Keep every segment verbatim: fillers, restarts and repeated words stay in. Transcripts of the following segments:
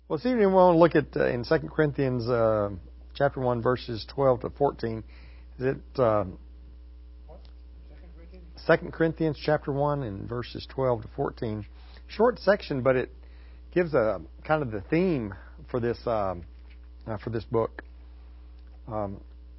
Well, this evening we want to look at uh, in Second Corinthians uh, chapter one, verses twelve to fourteen. Is it uh, Second Corinthians chapter one and verses twelve to fourteen? Short section, but it gives a kind of the theme for this um, uh, for this book. Um,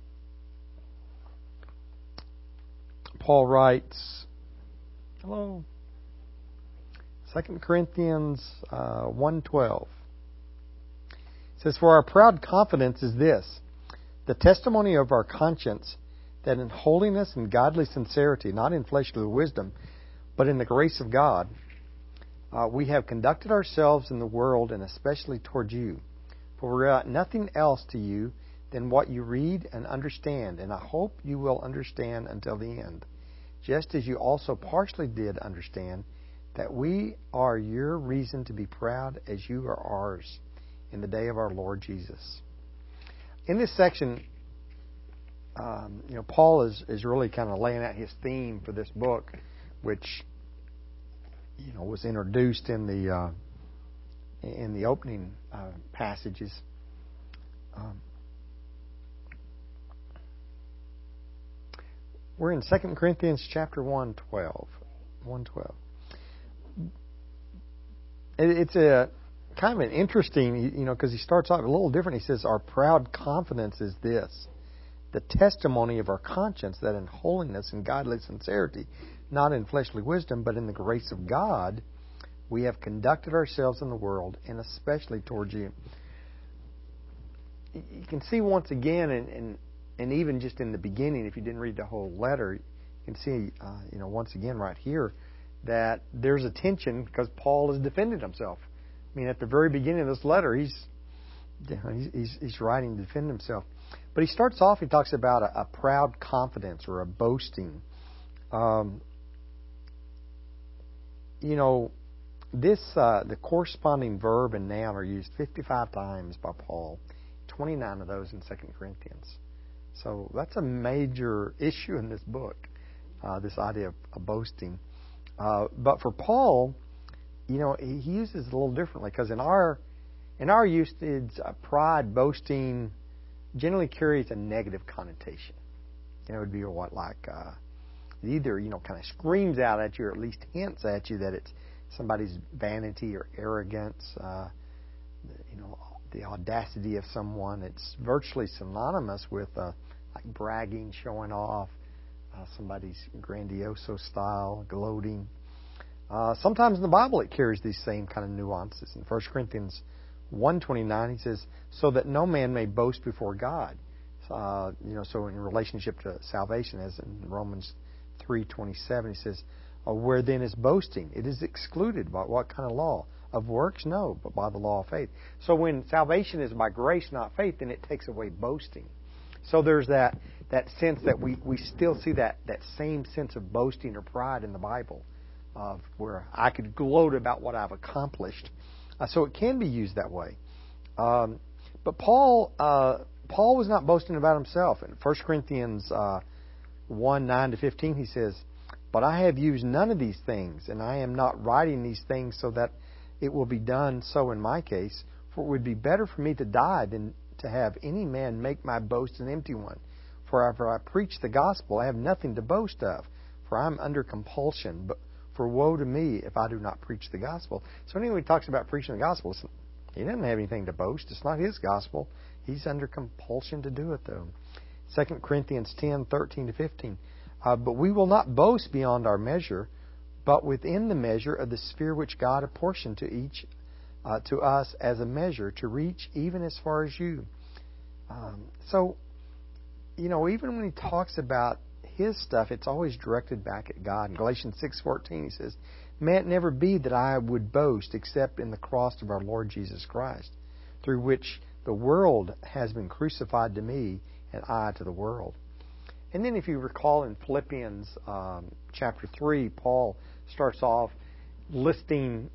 Paul writes, "Hello." Second Corinthians uh, one twelve. It says, "For our proud confidence is this, the testimony of our conscience, that in holiness and godly sincerity, not in fleshly wisdom, but in the grace of God, uh, we have conducted ourselves in the world, and especially toward you. For we write nothing else to you than what you read and understand, and I hope you will understand until the end, just as you also partially did understand, that we are your reason to be proud as you are ours in the day of our Lord Jesus." In this section, um, you know, Paul is, is really kind of laying out his theme for this book, which, you know, was introduced in the uh, in the opening uh, passages. Um, we're in Second Corinthians chapter one twelve. one twelve. It, it's a kind of an interesting, you know, because he starts off a little different. He says, "Our proud confidence is this, the testimony of our conscience, that in holiness and godly sincerity, not in fleshly wisdom, but in the grace of God, we have conducted ourselves in the world, and especially towards you." You can see once again, and, and, and even just in the beginning, if you didn't read the whole letter, you can see, uh, you know, once again right here, that there's a tension because Paul has defended himself. I mean, at the very beginning of this letter, he's you know, he's, he's writing to defend himself. But he starts off, he talks about a, a proud confidence or a boasting. Um, you know, this uh, the corresponding verb and noun are used fifty-five times by Paul, twenty-nine of those in Second Corinthians. So that's a major issue in this book, uh, this idea of, of boasting. Uh, but for Paul, you know, he uses it a little differently because in our in our usage, uh, pride, boasting, generally carries a negative connotation. You know, it would be what like uh, either you know kind of screams out at you or at least hints at you that it's somebody's vanity or arrogance. Uh, you know, the audacity of someone. It's virtually synonymous with uh, like bragging, showing off, uh, somebody's grandioso style, gloating. Uh, sometimes in the Bible it carries these same kind of nuances. In First Corinthians one twenty-nine, he says, "So that no man may boast before God." Uh, you know, so in relationship to salvation, as in Romans three twenty-seven, he says, oh, "Where then is boasting? It is excluded." By what kind of law? Of works? No, but by the law of faith. So when salvation is by grace, not faith, then it takes away boasting. So there's that, that sense that we, we still see that, that same sense of boasting or pride in the Bible, of where I could gloat about what I've accomplished. Uh, so it can be used that way. Um, but Paul uh, Paul was not boasting about himself. In First Corinthians uh, one nine to fifteen, he says, "But I have used none of these things, and I am not writing these things so that it will be done so in my case. For it would be better for me to die than to have any man make my boast an empty one. For if I preach the gospel, I have nothing to boast of, for I am under compulsion. But for woe to me if I do not preach the gospel." So anyway, he talks about preaching the gospel. He doesn't have anything to boast. It's not his gospel. He's under compulsion to do it, though. Second Corinthians ten thirteen to fifteen. Uh, "But we will not boast beyond our measure, but within the measure of the sphere which God apportioned to each, uh, to us as a measure, to reach even as far as you." Um, so, you know, even when he talks about his stuff, it's always directed back at God. In Galatians six fourteen, he says, "May it never be that I would boast except in the cross of our Lord Jesus Christ, through which the world has been crucified to me, and I to the world." And then if you recall in Philippians um, chapter three, Paul starts off listing,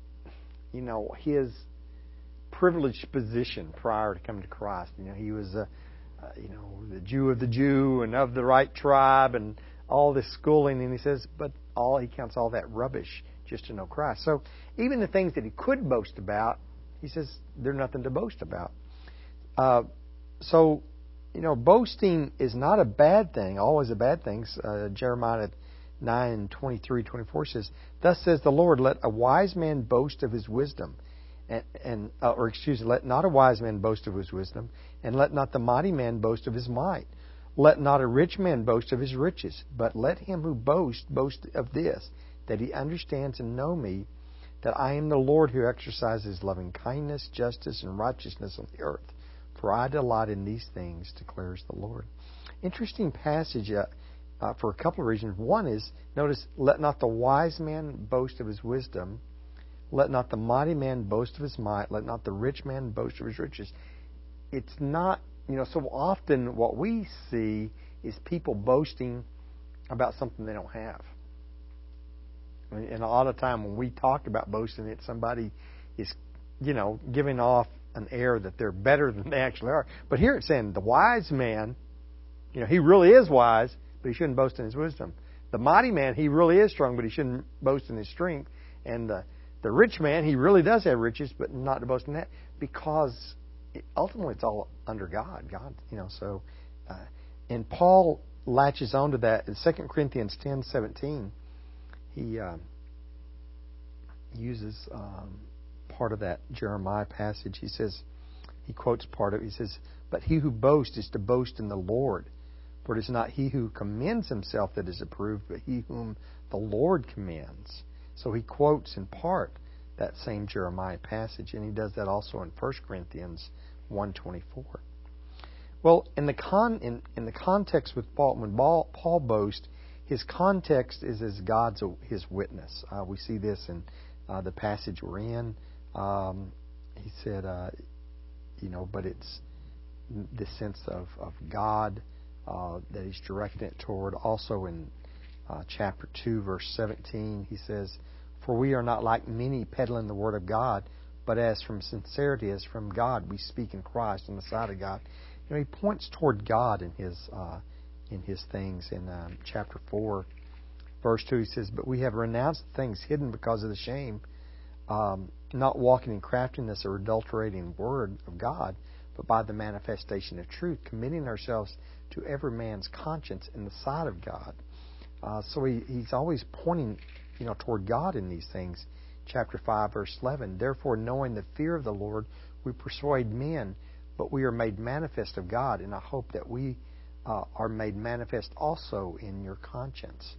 you know, his privileged position prior to coming to Christ. You know, he was a Uh, you know, the Jew of the Jew and of the right tribe and all this schooling. And he says, but all he counts all that rubbish just to know Christ. So even the things that he could boast about, he says they're nothing to boast about. Uh, so, you know, boasting is not a bad thing, always a bad thing. Uh, Jeremiah nine twenty-three twenty-four says, "Thus says the Lord, let a wise man boast of his wisdom, and, and uh, or excuse me, let not a wise man boast of his wisdom, and let not the mighty man boast of his might. Let not a rich man boast of his riches, but let him who boasts boast of this, that he understands and know me, that I am the Lord who exercises loving kindness, justice, and righteousness on the earth. For I delight in these things, declares the Lord." Interesting passage uh, uh, for a couple of reasons. One is, notice, let not the wise man boast of his wisdom, let not the mighty man boast of his might, let not the rich man boast of his riches. It's not, you know, so often what we see is people boasting about something they don't have. And a lot of time when we talk about boasting, it's somebody is, you know, giving off an air that they're better than they actually are. But here it's saying the wise man, you know, he really is wise, but he shouldn't boast in his wisdom. The mighty man, he really is strong, but he shouldn't boast in his strength. And the, the rich man, he really does have riches, but not to boast in that, because it, ultimately it's all under God. God, you know, so, uh, and Paul latches onto that in Second Corinthians ten seventeen. He um, uses um, part of that Jeremiah passage. He says, he quotes part of it. He says, "But he who boasts is to boast in the Lord. For it is not he who commends himself that is approved, but he whom the Lord commends." So he quotes in part that same Jeremiah passage, and he does that also in First Corinthians one twenty-four. Well, in the con in, in the context with Paul, when Paul, Paul boasts, his context is as God's his witness. Uh, we see this in uh, the passage we're in. Um, he said, uh, you know, but it's the sense of, of God uh, that he's directing it toward. Also in uh, chapter two, verse seventeen, he says, "For we are not like many peddling the word of God, but as from sincerity as from God we speak in Christ in the sight of God." You know, he points toward God in his uh, in his things. In um, chapter four, verse two, he says, "But we have renounced the things hidden because of the shame, um, not walking in craftiness or adulterating the word of God, but by the manifestation of truth, committing ourselves to every man's conscience in the sight of God." Uh, so he, he's always pointing, you know, toward God in these things. Chapter five, verse eleven, "Therefore, knowing the fear of the Lord, we persuade men, but we are made manifest of God, and I hope that we uh, are made manifest also in your conscience."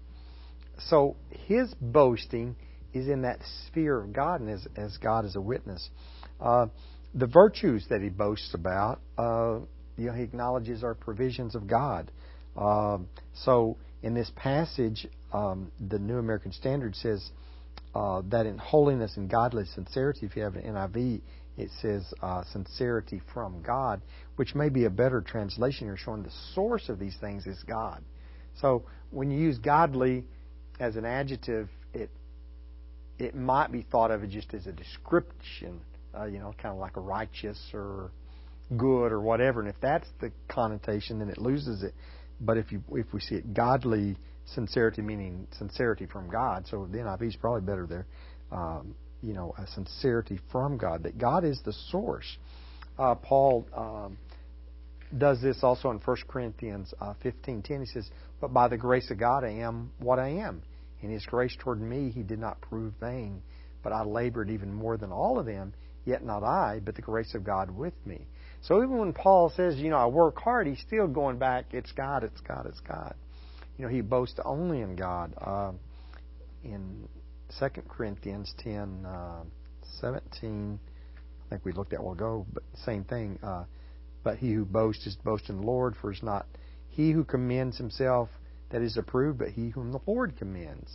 So his boasting is in that sphere of God, and as, as God is a witness. Uh, the virtues that he boasts about, uh, you know, he acknowledges are provisions of God. Uh, so in this passage, um, the New American Standard says uh, that in holiness and godly sincerity, if you have an N I V, it says uh, sincerity from God, which may be a better translation here, showing the source of these things is God. So when you use godly as an adjective, it it might be thought of just as a description, uh, you know, kind of like a righteous or good or whatever. And if that's the connotation, then it loses it. But if you if we see it godly sincerity, meaning sincerity from God, so the N I V is probably better there. Um, you know, a sincerity from God, that God is the source. Uh, Paul um, does this also in First Corinthians uh, fifteen ten. He says, "But by the grace of God I am what I am. In His grace toward me He did not prove vain, but I labored even more than all of them, yet not I, but the grace of God with me." So even when Paul says, you know, I work hard, he's still going back, it's God, it's God, it's God. You know, he boasts only in God. Uh, in Second Corinthians ten seventeen, I think we looked at a while ago, but same thing. Uh, but he who boasts is boast in the Lord, for it's not he who commends himself that is approved, but he whom the Lord commends.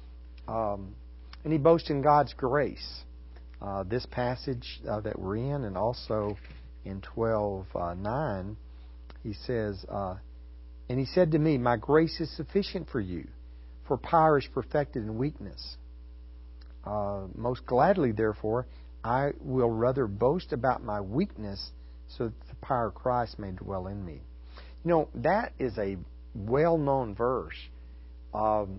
Um, and he boasts in God's grace. Uh, this passage uh, that we're in, and also in twelve nine, he says, uh, "And he said to me, my grace is sufficient for you, for power is perfected in weakness. Uh, most gladly, therefore, I will rather boast about my weakness, so that the power of Christ may dwell in me." You know, that is a well-known verse. Um,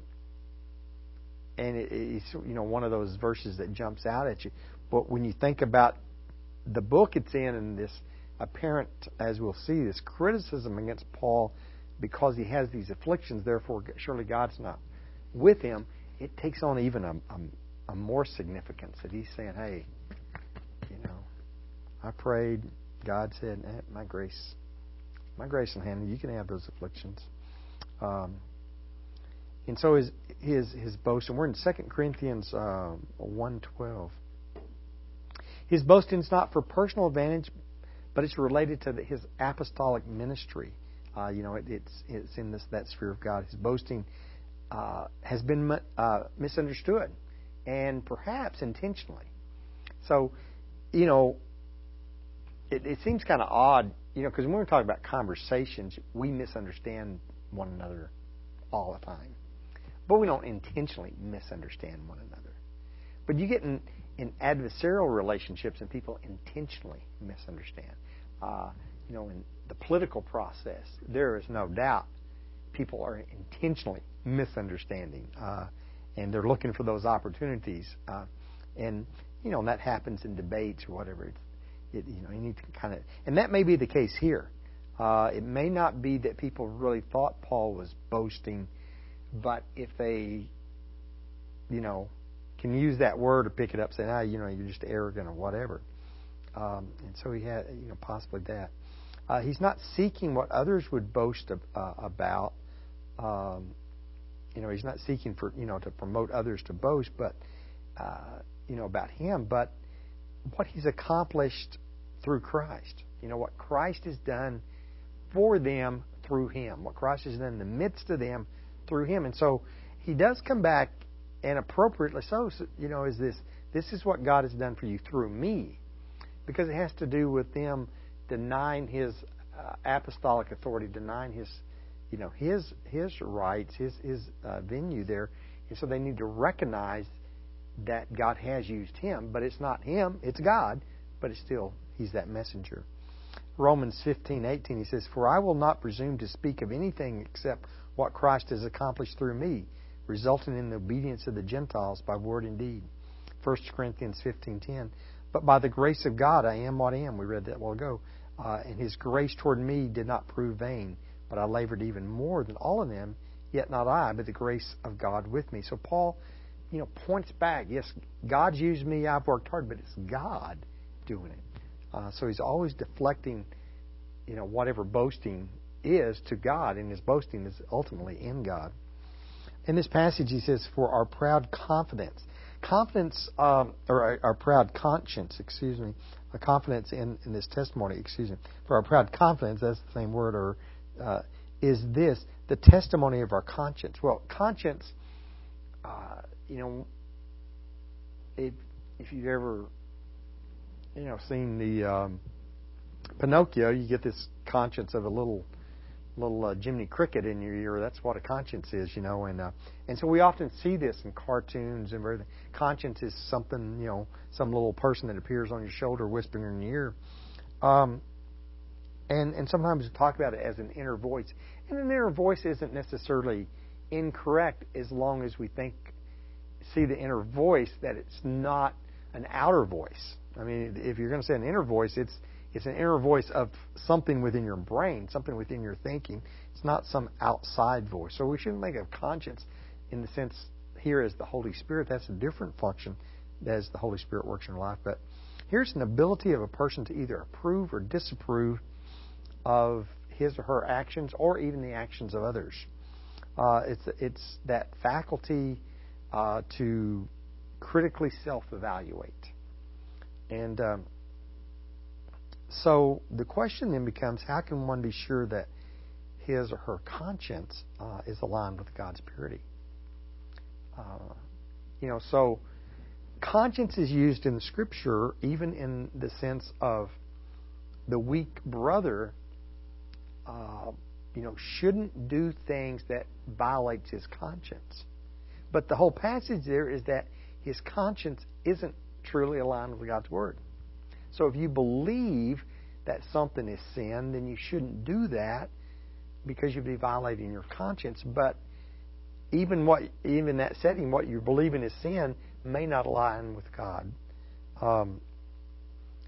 and it, it's, you know, one of those verses that jumps out at you. But when you think about the book it's in and this apparent, as we'll see, this criticism against Paul because he has these afflictions, therefore surely God's not with him, it takes on even a, a, a more significance that he's saying, hey, you know, I prayed, God said, eh, my grace, my grace will handle you. You can have those afflictions. Um, and so his his his boast, and we're in Second Corinthians uh, one twelve. His boasting is not for personal advantage, but it's related to the, his apostolic ministry. Uh, you know, it, it's it's in this that sphere of God. His boasting uh, has been uh, misunderstood, and perhaps intentionally. So, you know, it, it seems kind of odd, you know, because when we're talking about conversations, we misunderstand one another all the time, but we don't intentionally misunderstand one another. But you get in, in adversarial relationships, and people intentionally misunderstand. Uh, you know, in the political process, there is no doubt people are intentionally misunderstanding, uh, and they're looking for those opportunities. Uh, and you know, and that happens in debates or whatever. It's, it, you know, you need to kind of, and that may be the case here. Uh, it may not be that people really thought Paul was boasting, but if they, you know, can use that word or pick it up, saying, ah, you know, you're just arrogant or whatever. Um, and so he had, you know, possibly that. Uh, he's not seeking what others would boast uh, about. Um, you know, he's not seeking for, you know, to promote others to boast, but, uh, you know, about him, but what he's accomplished through Christ. You know, what Christ has done for them through him. What Christ has done in the midst of them through him. And so he does come back, and appropriately so, you know, is this, this is what God has done for you through me. Because it has to do with them denying his uh, apostolic authority, denying his, you know, his his rights, his his uh, venue there, and so they need to recognize that God has used him, but it's not him, it's God, but it's still he's that messenger. Romans fifteen eighteen, he says, "For I will not presume to speak of anything except what Christ has accomplished through me, resulting in the obedience of the Gentiles by word and deed." First Corinthians fifteen ten. "But by the grace of God I am what I am." We read that a while ago. Uh, and his grace toward me did not prove vain, but I labored even more than all of them, yet not I, but the grace of God with me. So Paul, you know, points back. Yes, God's used me, I've worked hard, but it's God doing it. Uh, so he's always deflecting, you know, whatever boasting is to God, and his boasting is ultimately in God. In this passage he says, "For our proud confidence." Confidence, um, or our, our proud conscience, excuse me, a confidence in, in this testimony, excuse me, for our proud confidence, that's the same word, or uh, is this, the testimony of our conscience. Well, conscience, uh, you know, if, if you've ever, you know, seen the um, Pinocchio, you get this conscience of a little little uh, Jiminy Cricket in your ear. That's what a conscience is, you know, and uh, and so we often see this in cartoons and everything. Conscience is something, you know, some little person that appears on your shoulder whispering in your ear. Um, and and sometimes we talk about it as an inner voice. And an inner voice isn't necessarily incorrect as long as we think, see the inner voice, that it's not an outer voice. I mean, if you're going to say an inner voice, it's It's an inner voice of something within your brain, something within your thinking. It's not some outside voice. So we shouldn't think of conscience in the sense here as the Holy Spirit. That's a different function as the Holy Spirit works in your life. But here's an ability of a person to either approve or disapprove of his or her actions, or even the actions of others. Uh, it's it's that faculty uh, to critically self-evaluate. And um, So the question then becomes, how can one be sure that his or her conscience uh, is aligned with God's purity? Uh, you know, so conscience is used in the Scripture even in the sense of the weak brother, uh, you know, shouldn't do things that violates his conscience. But the whole passage there is that his conscience isn't truly aligned with God's Word. So if you believe that something is sin, then you shouldn't do that because you'd be violating your conscience. But even what, even that setting, what you're believing is sin may not align with God. Um,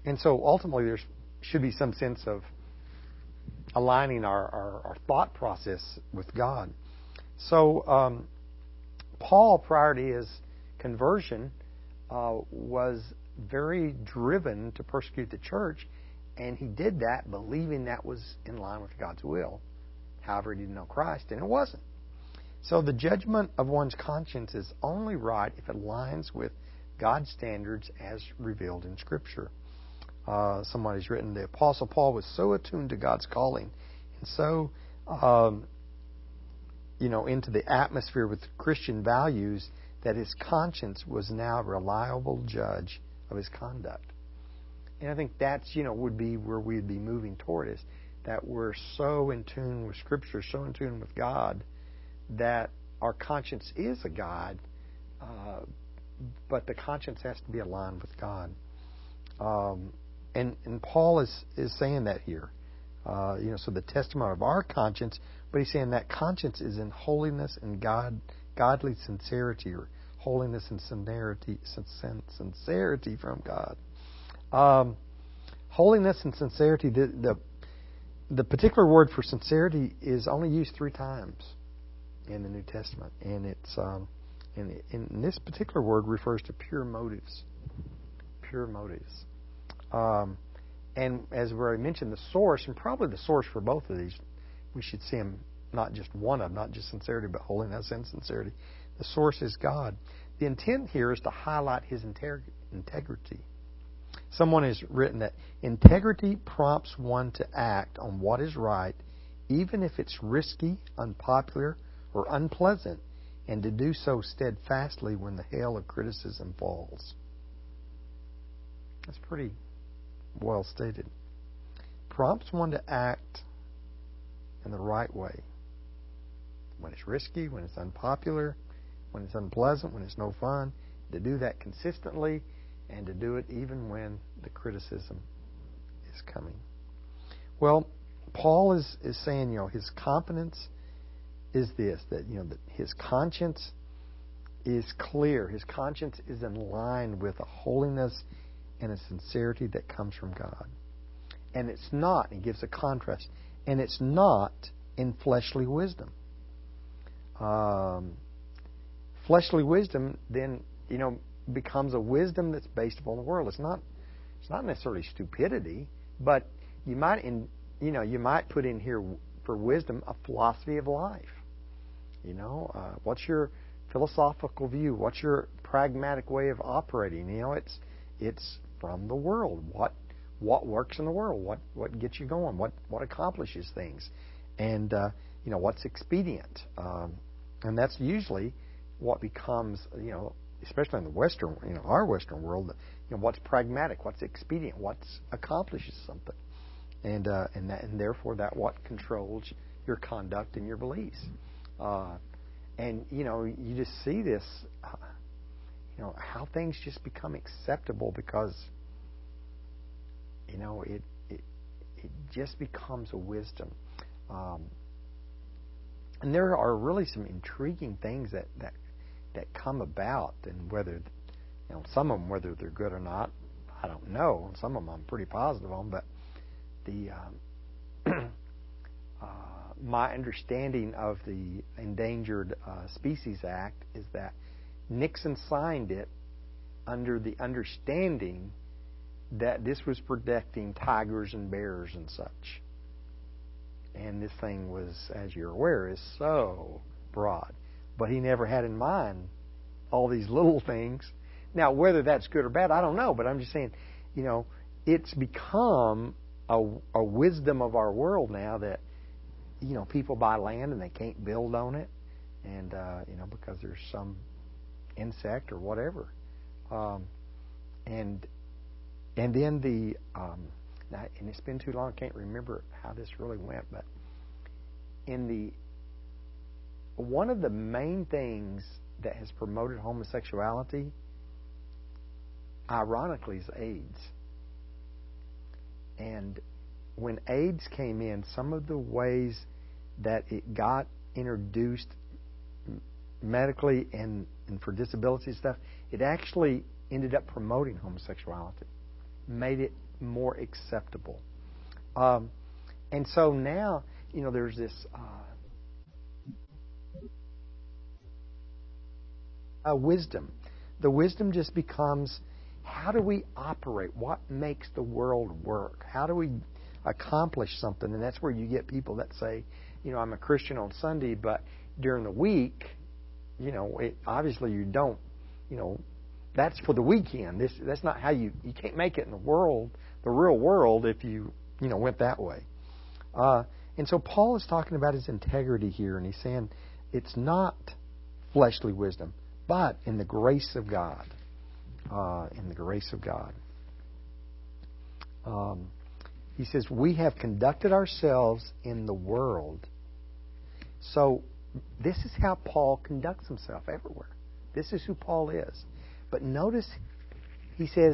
And so ultimately there should be some sense of aligning our, our, our thought process with God. So um, Paul, prior to his conversion, uh, was very driven to persecute the church, and he did that believing that was in line with God's will. However, he didn't know Christ, and it wasn't. So the judgment of one's conscience is only right if it aligns with God's standards as revealed in Scripture. Uh, somebody's written, the Apostle Paul was so attuned to God's calling and so, um, you know, into the atmosphere with Christian values that his conscience was now a reliable judge of his conduct. And I think that's, you know, would be where we'd be moving toward, is that we're so in tune with Scripture, so in tune with God, that our conscience is a guide, uh, but the conscience has to be aligned with God. Um, and, and Paul is, is saying that here. Uh, you know, so the testimony of our conscience, but he's saying that conscience is in holiness and God, godly sincerity, or holiness and sincerity, sincerity from God. Um, holiness and sincerity, the, the the particular word for sincerity is only used three times in the New Testament, and it's um, and, and this particular word refers to pure motives, pure motives. Um, and as we already mentioned, the source, and probably the source for both of these, we should see them, not just one of them, not just sincerity, but holiness and sincerity. The source is God. The intent here is to highlight His integrity. Someone has written that integrity prompts one to act on what is right, even if it's risky, unpopular, or unpleasant, and to do so steadfastly when the hail of criticism falls. That's pretty well stated. Prompts one to act in the right way. When it's risky, when it's unpopular, when it's unpleasant, when it's no fun, to do that consistently, and to do it even when the criticism is coming. Well, Paul is, is saying, you know, his competence is this, that, you know, that his conscience is clear. His conscience is in line with a holiness and a sincerity that comes from God. And it's not, he gives a contrast, and it's not in fleshly wisdom. Um, fleshly wisdom, then, you know, becomes a wisdom that's based upon the world. It's not it's not necessarily stupidity, but you might in you know you might put in here for wisdom a philosophy of life. You know, uh, what's your philosophical view? What's your pragmatic way of operating? You know, it's it's from the world. What what works in the world? What what gets you going? What what accomplishes things? And uh, you know, what's expedient? Um, and that's usually what becomes, you know, especially in the Western, you know, our Western world, you know, what's pragmatic, what's expedient, what accomplishes something, and uh, and that, and therefore that what controls your conduct and your beliefs. Uh, and you know, you just see this, uh, you know, how things just become acceptable because, you know, it it it just becomes a wisdom. Um, and there are really some intriguing things that that. that come about, and whether, you know, some of them, whether they're good or not, I don't know. Some of them I'm pretty positive on, but the um, uh, my understanding of the Endangered uh, Species Act is that Nixon signed it under the understanding that this was protecting tigers and bears and such. And this thing was, as you're aware, is so broad. But he never had in mind all these little things. Now, whether that's good or bad, I don't know. But I'm just saying, you know, it's become a, a wisdom of our world now that, you know, people buy land and they can't build on it, and uh, you know, because there's some insect or whatever. Um, and and then the um, now, and it's been too long, I can't remember how this really went, but in the one of the main things that has promoted homosexuality, ironically, is AIDS. And when AIDS came in, some of the ways that it got introduced medically and, and for disability stuff, it actually ended up promoting homosexuality, made it more acceptable. Um, and so now, you know, there's this uh, uh, wisdom. The wisdom just becomes, how do we operate? What makes the world work? How do we accomplish something? And that's where you get people that say, you know, I'm a Christian on Sunday, but during the week, you know, it, obviously you don't, you know, that's for the weekend. This that's not how you you can't make it in the world, the real world, if you you know went that way. Uh, and so Paul is talking about his integrity here, and he's saying it's not fleshly wisdom, but in the grace of God. Uh, in the grace of God. Um, he says, we have conducted ourselves in the world. So this is how Paul conducts himself everywhere. This is who Paul is. But notice he says,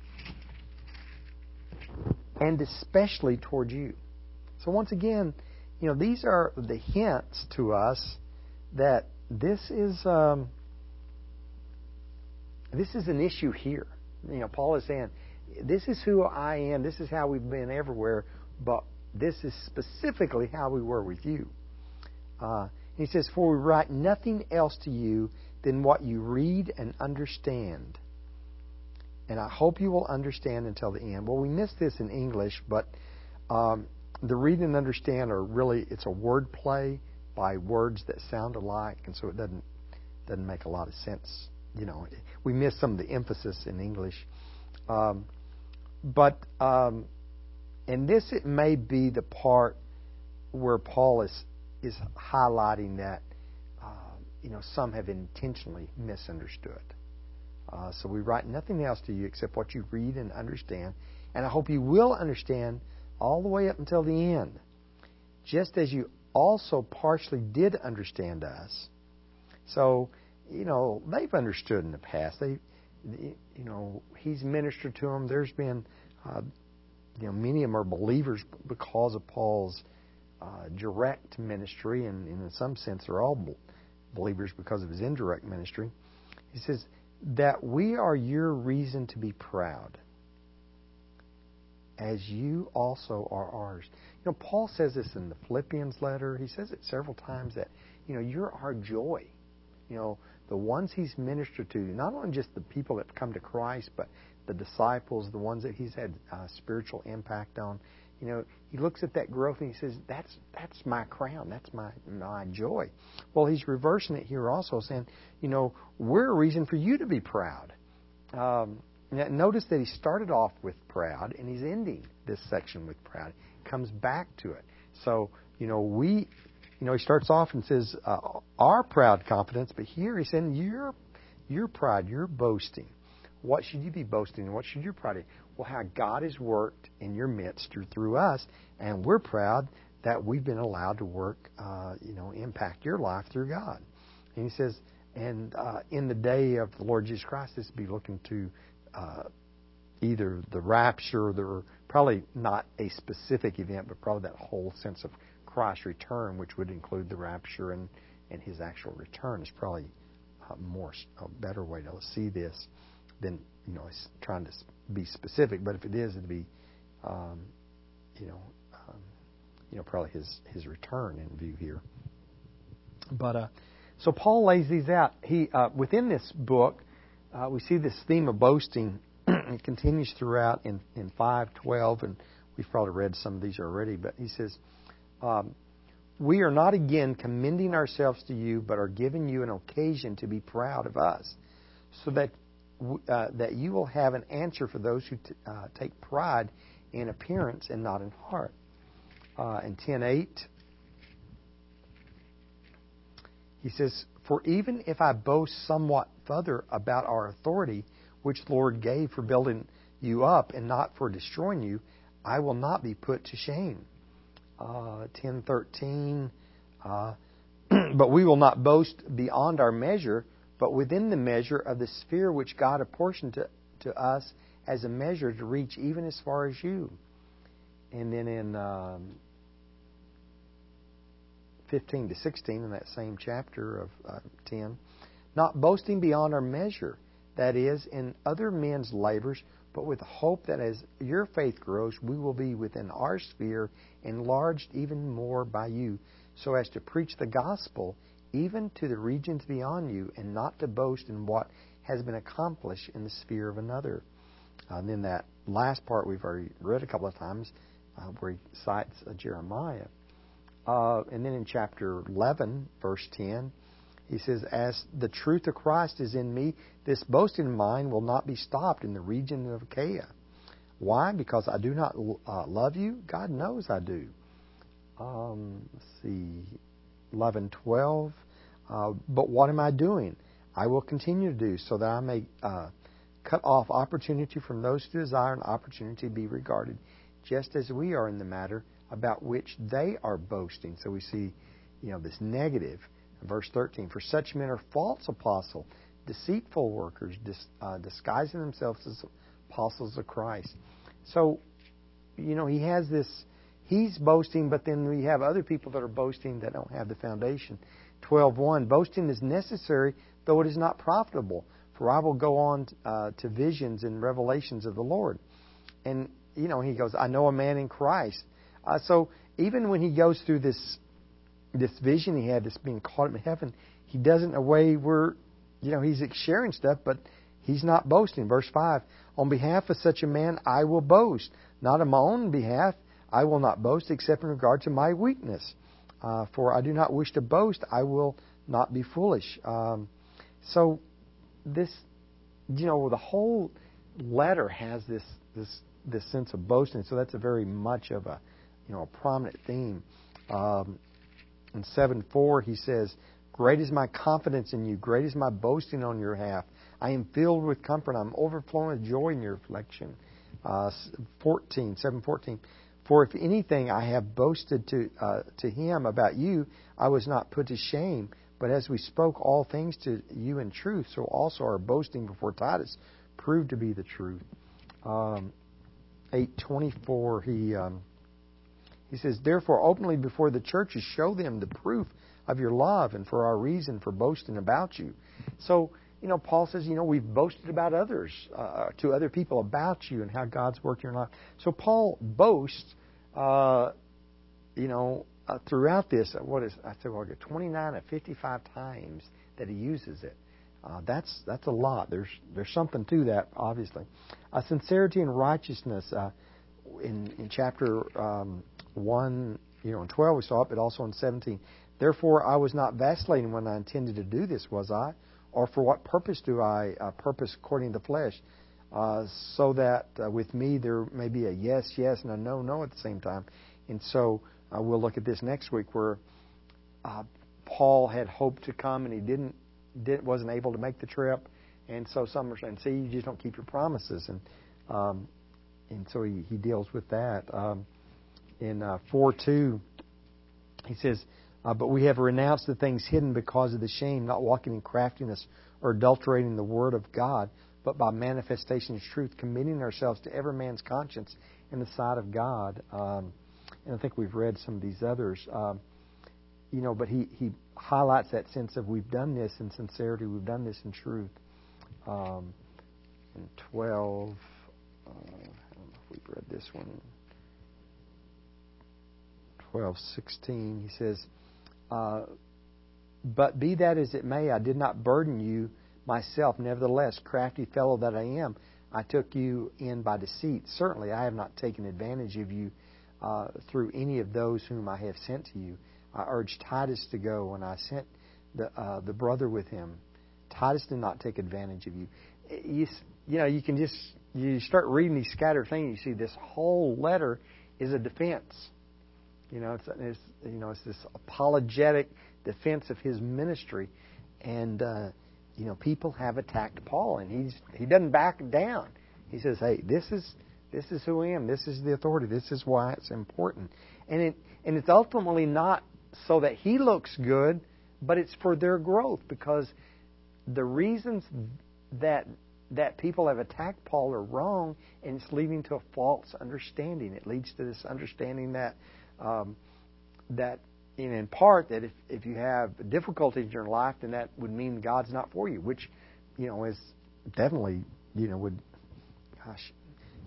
and especially toward you. So once again, you know, these are the hints to us that this is um, this is an issue here. You know, Paul is saying, this is who I am. This is how we've been everywhere. But this is specifically how we were with you. Uh, he says, for we write nothing else to you than what you read and understand. And I hope you will understand until the end. Well, we missed this in English, but um, the read and understand are really, it's a word play by words that sound alike, and so it doesn't doesn't make a lot of sense. You know, we miss some of the emphasis in English. Um, but um, in this, it may be the part where Paul is is highlighting that uh, you know some have intentionally misunderstood. Uh, so we write nothing else to you except what you read and understand, and I hope you will understand all the way up until the end, just as you also partially did understand us. So, you know, they've understood in the past. They, you know, he's ministered to them. There's been, uh, you know, many of them are believers because of Paul's uh, direct ministry, and, and in some sense they're all believers because of his indirect ministry. He says that we are your reason to be proud, as you also are ours. You know, Paul says this in the Philippians letter. He says it several times that, you know, you're our joy. You know, the ones he's ministered to, not only just the people that come to Christ, but the disciples, the ones that he's had uh, spiritual impact on. You know, he looks at that growth and he says, that's that's my crown, that's my my joy. Well, he's reversing it here also, saying, you know, we're a reason for you to be proud. Um, notice that he started off with proud, and he's ending this section with proud. He comes back to it. So, you know, we... You know, he starts off and says, uh, our proud confidence, but here he's saying, your, your pride, your boasting. What should you be boasting in? What should your pride be? Well, how God has worked in your midst or through us, and we're proud that we've been allowed to work, uh, you know, impact your life through God. And he says, and uh, in the day of the Lord Jesus Christ, this would be looking to uh, either the rapture, or probably not a specific event, but probably that whole sense of Christ's return, which would include the rapture and, and his actual return, is probably a more a better way to see this than, you know, trying to be specific. But if it is, it'd be, um, you know, um, you know, probably his his return in view here. But uh, so Paul lays these out. He uh, within this book, uh, we see this theme of boasting. It continues throughout in in five twelve, and we've probably read some of these already. But he says, Um, we are not again commending ourselves to you, but are giving you an occasion to be proud of us, so that uh, that you will have an answer for those who t- uh, take pride in appearance and not in heart. Uh, in ten eight, he says, for even if I boast somewhat further about our authority, which the Lord gave for building you up and not for destroying you, I will not be put to shame. Uh, ten thirteen, uh, but we will not boast beyond our measure, but within the measure of the sphere which God apportioned to, to us as a measure to reach even as far as you. And then in um, fifteen to sixteen, in that same chapter of uh, ten, not boasting beyond our measure, that is, in other men's labors, but with hope that as your faith grows, we will be within our sphere, enlarged even more by you, so as to preach the gospel even to the regions beyond you, and not to boast in what has been accomplished in the sphere of another. Uh, and then that last part we've already read a couple of times, uh, where he cites uh, Jeremiah. Uh, and then in chapter eleven, verse ten, he says, as the truth of Christ is in me, this boasting of mine will not be stopped in the region of Achaia. Why? Because I do not uh, love you? God knows I do. Um, let's see, eleven twelve. Uh, but what am I doing? I will continue to do, so that I may uh, cut off opportunity from those who desire an opportunity to be regarded, just as we are in the matter about which they are boasting. So we see, you know, this negative. Verse thirteen, for such men are false apostles, deceitful workers, dis, uh, disguising themselves as apostles of Christ. So, you know, he has this, he's boasting, but then we have other people that are boasting that don't have the foundation. twelve one, boasting is necessary, though it is not profitable, for I will go on uh, to visions and revelations of the Lord. And, you know, he goes, I know a man in Christ. Uh, so even when he goes through this this vision he had, this being caught up in heaven, he does it in a way where, you know, he's sharing stuff, but he's not boasting. Verse five, on behalf of such a man I will boast. Not on my own behalf, I will not boast, except in regard to my weakness. Uh, for I do not wish to boast, I will not be foolish. Um, so this, you know, the whole letter has this this this sense of boasting. So that's a very much of a, you know, a prominent theme. Um, in seven four, he says, great is my confidence in you. Great is my boasting on your behalf. I am filled with comfort. I'm overflowing with joy in your affliction. Uh, fourteen, seven fourteen. For if anything I have boasted to uh, to him about you, I was not put to shame. But as we spoke all things to you in truth, so also our boasting before Titus proved to be the truth. Um, eight twenty-four, he um, he says, therefore openly before the churches show them the proof of your love and for our reason for boasting about you. So, you know, Paul says, you know, we've boasted about others, uh, to other people about you and how God's worked in your life. So Paul boasts, uh, you know, uh, throughout this, uh, what is, I said, well, twenty-nine or fifty-five times that he uses it. Uh, that's that's a lot. There's there's something to that, obviously. Uh, sincerity and righteousness, uh, in, in chapter um, one, you know, in twelve we saw it, but also in seventeen. Therefore I was not vacillating when I intended to do this, was I? Or for what purpose do I uh, purpose according to the flesh? Uh, so that uh, with me there may be a yes, yes, and a no, no at the same time. And so uh, we'll look at this next week where uh, Paul had hoped to come and he didn't, didn't, wasn't able to make the trip. And so some are saying, see, you just don't keep your promises. And um, and so he, he deals with that. Um, in uh, four two, he says, Uh, but we have renounced the things hidden because of the shame, not walking in craftiness or adulterating the word of God, but by manifestation of truth, committing ourselves to every man's conscience in the sight of God. Um, and I think we've read some of these others. Um, you know, but he, he highlights that sense of we've done this in sincerity, we've done this in truth. Um, in twelve, uh, I don't know if we've read this one. twelve sixteen, he says, Uh, but be that as it may, I did not burden you myself. Nevertheless, crafty fellow that I am, I took you in by deceit. Certainly, I have not taken advantage of you uh, through any of those whom I have sent to you. I urged Titus to go, and I sent the uh, the brother with him. Titus did not take advantage of you. You, you know, you can just you start reading these scattered things. You see, this whole letter is a defense. You know, it's, it's you know it's this apologetic defense of his ministry, and uh, you know people have attacked Paul, and he's he doesn't back down. He says, "Hey, this is this is who I am. This is the authority. This is why it's important." And it and it's ultimately not so that he looks good, but it's for their growth, because the reasons that that people have attacked Paul are wrong, and it's leading to a false understanding. It leads to this understanding that. Um, that in, in part that if, if you have difficulties in your life, then that would mean God's not for you, which, you know, is definitely, you know, would, gosh,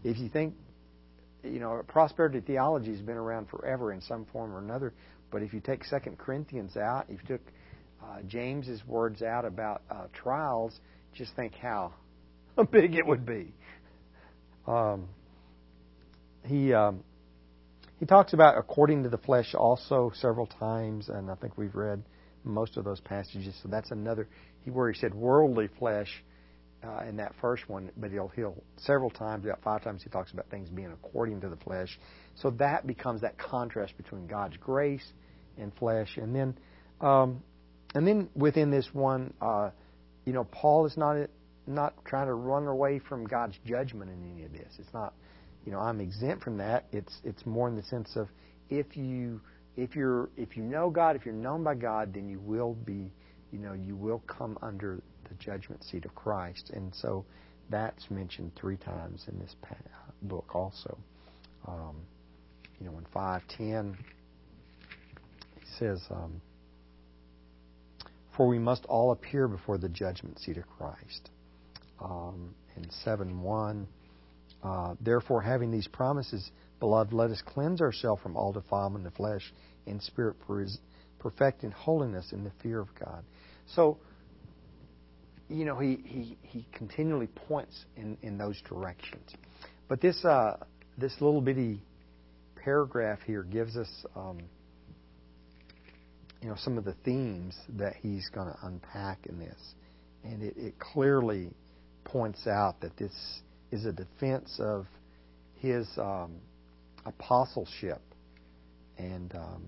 if you think, you know, prosperity theology has been around forever in some form or another. But if you take Second Corinthians out, if you took uh, James's words out about uh, trials, just think how big it would be. Um, he um, he talks about according to the flesh also several times, and I think we've read most of those passages. So that's another he where he said worldly flesh uh, in that first one, but he'll he'll several times, about five times, he talks about things being according to the flesh. So that becomes that contrast between God's grace and flesh, and then um, and then within this one, uh, you know, Paul is not not trying to run away from God's judgment in any of this. It's not, you know, I'm exempt from that. It's it's more in the sense of if you if you're if you know God, if you're known by God, then you will be, you know, you will come under the judgment seat of Christ, and so that's mentioned three times in this book also. Um, you know, in five ten, he says, um, "For we must all appear before the judgment seat of Christ." Um, in seven one, uh, "Therefore, having these promises, beloved, let us cleanse ourselves from all defilement of the flesh and spirit, perfecting holiness in the fear of God." So, you know, he, he, he continually points in, in those directions. But this uh, this little bitty paragraph here gives us, um, you know, some of the themes that he's going to unpack in this, and it, it clearly points out that this is a defense of his um, apostleship, and um,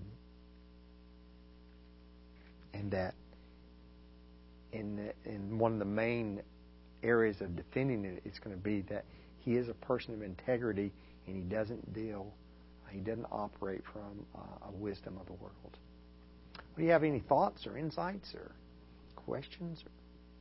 and that in the, in one of the main areas of defending it, it's going to be that he is a person of integrity, and he doesn't deal, he doesn't operate from uh, a wisdom of the world. Do you have any thoughts or insights or questions? Or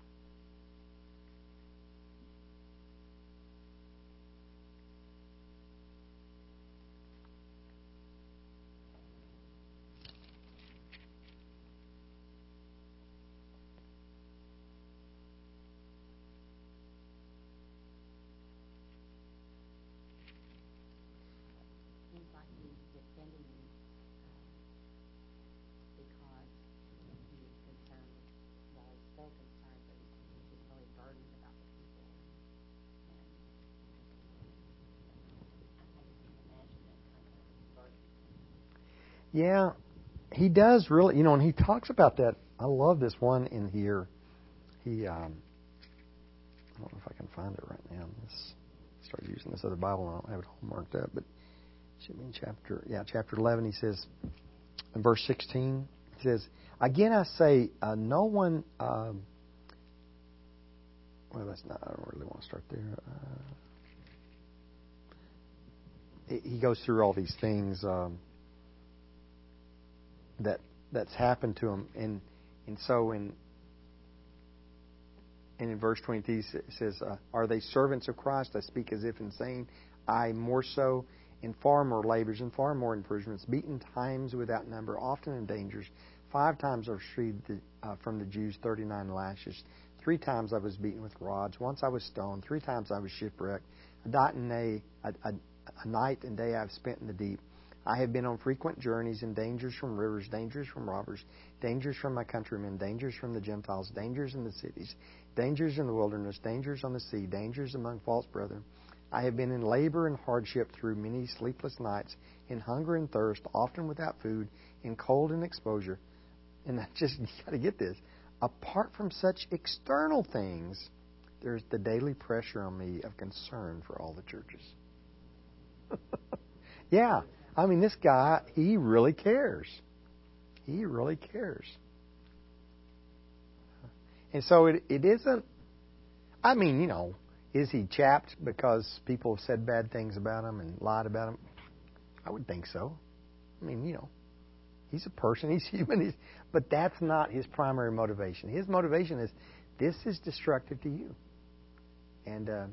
Yeah, he does really, you know, and he talks about that. I love this one in here. He, um, I don't know if I can find it right now. Let's start using this other Bible. I don't have it all marked up, but it should be in chapter, yeah, chapter eleven. He says, in verse sixteen, he says, "Again I say, uh, no one, um, well, that's not, I don't really want to start there. Uh, he goes through all these things, um, that that's happened to him, and and so in and in verse twenty it says, uh, "Are they servants of Christ? I speak as if insane. I more so, in far more labors, and far more imprisonments, beaten times without number, often in dangers. Five times I was freed uh, from the Jews, thirty-nine lashes. Three times I was beaten with rods. Once I was stoned. Three times I was shipwrecked. A night and day, a, a, a night and day I have spent in the deep. I have been on frequent journeys in dangers from rivers, dangers from robbers, dangers from my countrymen, dangers from the Gentiles, dangers in the cities, dangers in the wilderness, dangers on the sea, dangers among false brethren. I have been in labor and hardship through many sleepless nights, in hunger and thirst, often without food, in cold and exposure." And I just, you got to get this. "Apart from such external things, there's the daily pressure on me of concern for all the churches." Yeah. I mean, this guy, he really cares. He really cares. And so it, it isn't, I mean, you know, is he chapped because people have said bad things about him and lied about him? I would think so. I mean, you know, he's a person, he's human, he's, but that's not his primary motivation. His motivation is, this is destructive to you. And, uh,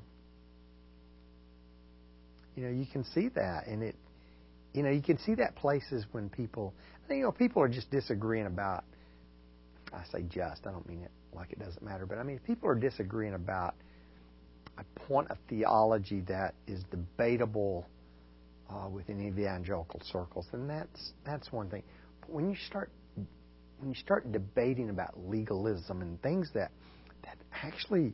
you know, you can see that, and it, You know, you can see that places when people, you know, people are just disagreeing about, I say just, I don't mean it like it doesn't matter, but I mean, people are disagreeing about a point of theology that is debatable uh, within evangelical circles, and that's that's one thing. But when you start when you start debating about legalism and things that that actually,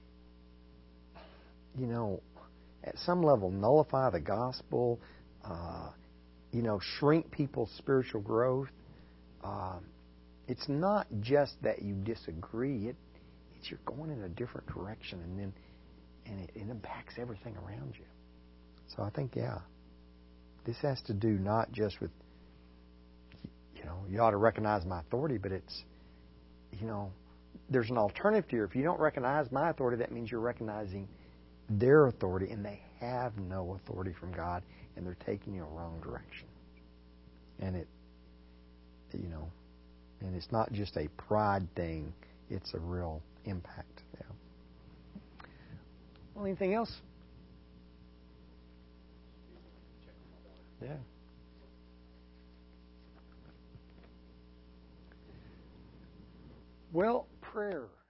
you know, at some level nullify the gospel, uh, you know, shrink people's spiritual growth. Uh, it's not just that you disagree; it, it's you're going in a different direction, and then and it, it impacts everything around you. So I think, yeah, this has to do not just with, you know, you ought to recognize my authority, but it's, you know, there's an alternative here. If you don't recognize my authority, that means you're recognizing their authority, and they have no authority from God, and they're taking you a wrong direction. And it, you know, and it's not just a pride thing; it's a real impact. Yeah. Well, anything else? Yeah. Well, prayer.